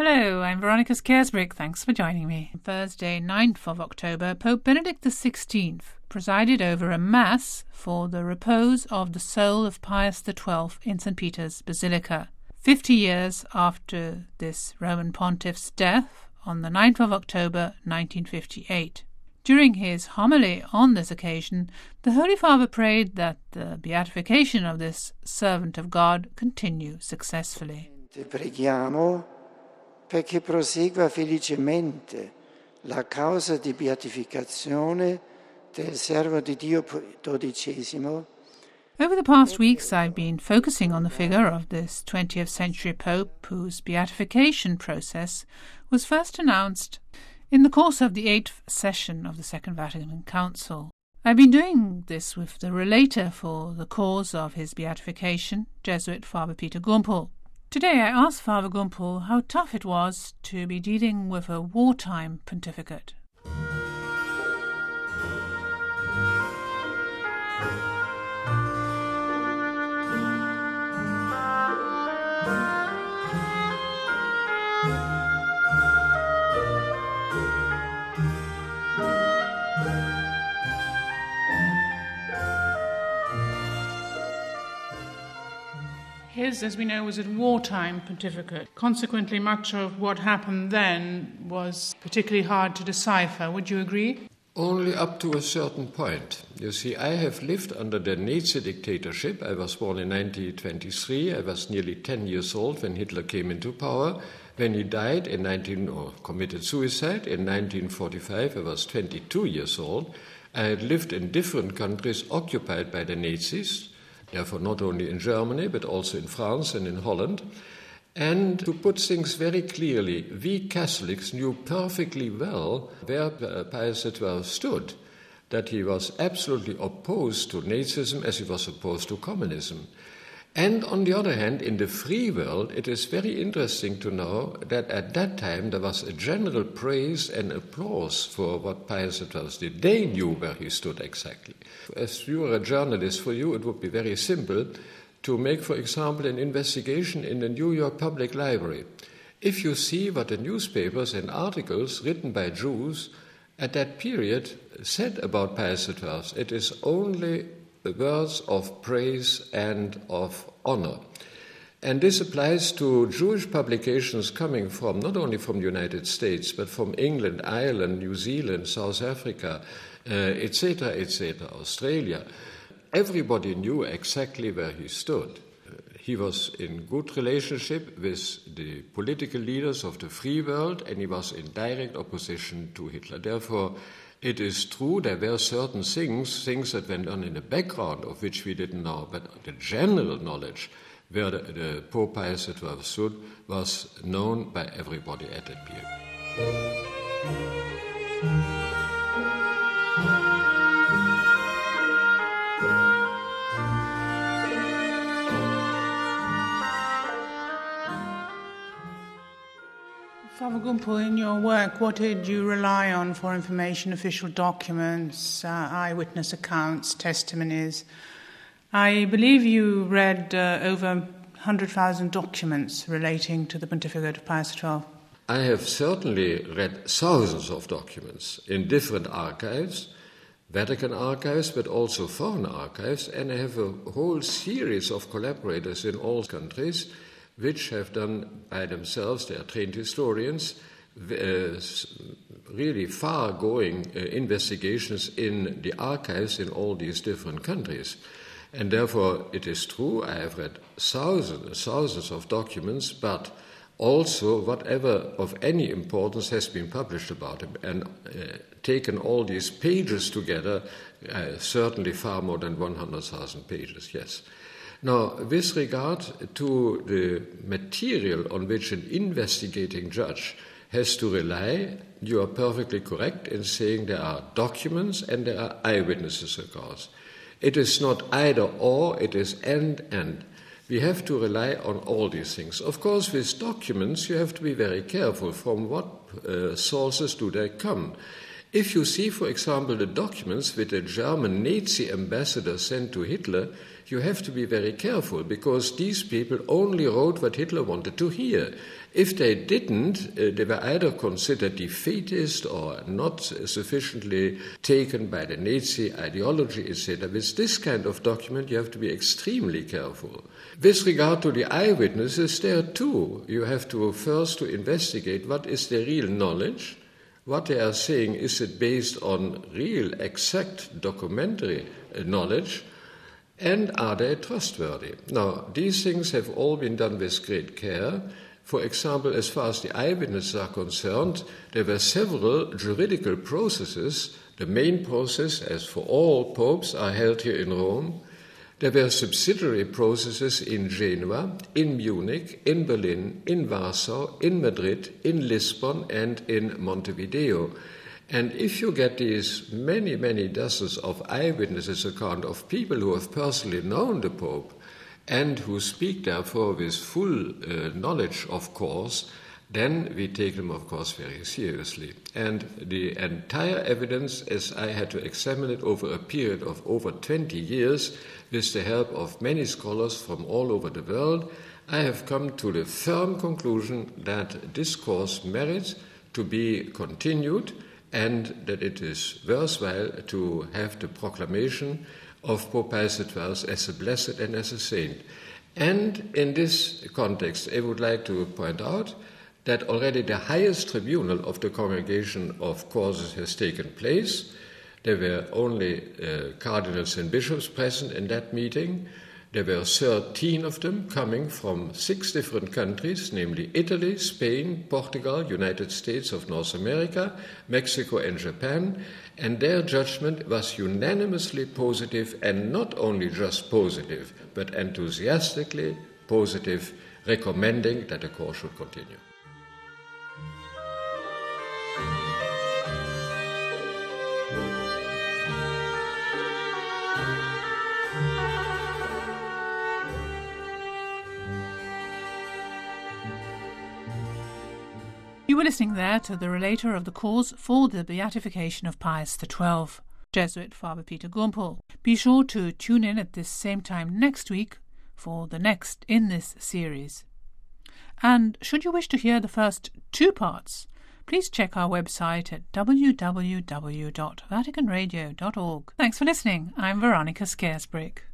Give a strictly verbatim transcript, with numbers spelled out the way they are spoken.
Hello, I'm Veronica Scaresbrick. Thanks for joining me. Thursday, ninth of October, Pope Benedict the sixteenth presided over a Mass for the repose of the soul of Pius the twelfth in Saint Peter's Basilica. Fifty years after this Roman pontiff's death on the ninth of October nineteen fifty-eight. During his homily on this occasion, the Holy Father prayed that the beatification of this servant of God continue successfully. Preghiamo perché prosegua felicemente la causa di beatificazione del servo di Dio dodicesimo. Over the past weeks, I've been focusing on the figure of this twentieth century Pope whose beatification process was first announced in the course of the eighth session of the Second Vatican Council. I've been doing this with the relator for the cause of his beatification, Jesuit Father Peter Gumpel. Today I asked Father Gumpel how tough it was to be dealing with a wartime pontificate. His, as we know, was a wartime pontificate. Consequently, much of what happened then was particularly hard to decipher. Would you agree? Only up to a certain point. You see, I have lived under the Nazi dictatorship. I was born in nineteen twenty-three. I was nearly ten years old when Hitler came into power. When he died in nineteen or committed suicide in nineteen forty-five, I was twenty-two years old. I had lived in different countries occupied by the Nazis. Therefore, not only in Germany, but also in France and in Holland. And to put things very clearly, we Catholics knew perfectly well where Pius the twelfth stood, that he was absolutely opposed to Nazism as he was opposed to communism. And on the other hand, in the free world, it is very interesting to know that at that time there was a general praise and applause for what Pius the twelfth did. They knew where he stood exactly. As you are a journalist, for you it would be very simple to make, for example, an investigation in the New York Public Library. If you see what the newspapers and articles written by Jews at that period said about Pius the twelfth, it is only the words of praise and of honor. And this applies to Jewish publications coming from, not only from the United States, but from England, Ireland, New Zealand, South Africa, uh, et cetera, et cetera, Australia. Everybody knew exactly where he stood. Uh, he was in good relationship with the political leaders of the free world, and he was in direct opposition to Hitler. Therefore, it is true there were certain things, things that went on in the background of which we didn't know, but the general knowledge where the, the Pope Pius the twelfth stood was known by everybody at that period. Father Gumpel, in your work, what did you rely on for information, official documents, uh, eyewitness accounts, testimonies? I believe you read uh, over one hundred thousand documents relating to the pontificate of Pius the twelfth. I have certainly read thousands of documents in different archives, Vatican archives, but also foreign archives, and I have a whole series of collaborators in all countries which have done by themselves, they are trained historians, uh, really far-going uh, investigations in the archives in all these different countries. And therefore, it is true, I have read thousands, thousands of documents, but also whatever of any importance has been published about him, and uh, taken all these pages together, uh, certainly far more than one hundred thousand pages, yes. Now, with regard to the material on which an investigating judge has to rely, you are perfectly correct in saying there are documents and there are eyewitnesses accounts. It is not either or, it is and and. We have to rely on all these things. Of course, with documents, you have to be very careful from what uh, sources do they come. If you see, for example, the documents which the German Nazi ambassador sent to Hitler, you have to be very careful, because these people only wrote what Hitler wanted to hear. If they didn't, uh, they were either considered defeatist or not sufficiently taken by the Nazi ideology, et cetera. With this kind of document, you have to be extremely careful. With regard to the eyewitnesses, there too, you have to first to investigate what is the real knowledge. What they are saying, is it based on real, exact documentary knowledge, and are they trustworthy? Now, these things have all been done with great care. For example, as far as the eyewitnesses are concerned, there were several juridical processes. The main process, as for all popes, are held here in Rome. There were subsidiary processes in Genoa, in Munich, in Berlin, in Warsaw, in Madrid, in Lisbon, and in Montevideo. And if you get these many, many dozens of eyewitnesses account of people who have personally known the Pope and who speak therefore with full uh, knowledge, of course, then we take them, of course, very seriously. And the entire evidence, as I had to examine it over a period of over twenty years, with the help of many scholars from all over the world, I have come to the firm conclusion that this course merits to be continued, and that it is worthwhile to have the proclamation of Pope Pius the twelfth as a blessed and as a saint. And in this context, I would like to point out that already the highest tribunal of the Congregation of Causes has taken place. There were only uh, cardinals and bishops present in that meeting. There were thirteen of them coming from six different countries, namely Italy, Spain, Portugal, United States of North America, Mexico, and Japan. And their judgment was unanimously positive, and not only just positive, but enthusiastically positive, recommending that the course should continue. You were listening there to the relator of the cause for the beatification of Pius the twelfth, Jesuit Father Peter Gumpel. Be sure to tune in at this same time next week for the next in this series. And should you wish to hear the first two parts, please check our website at w w w dot vatican radio dot org. Thanks for listening. I'm Veronica Scaresbrick.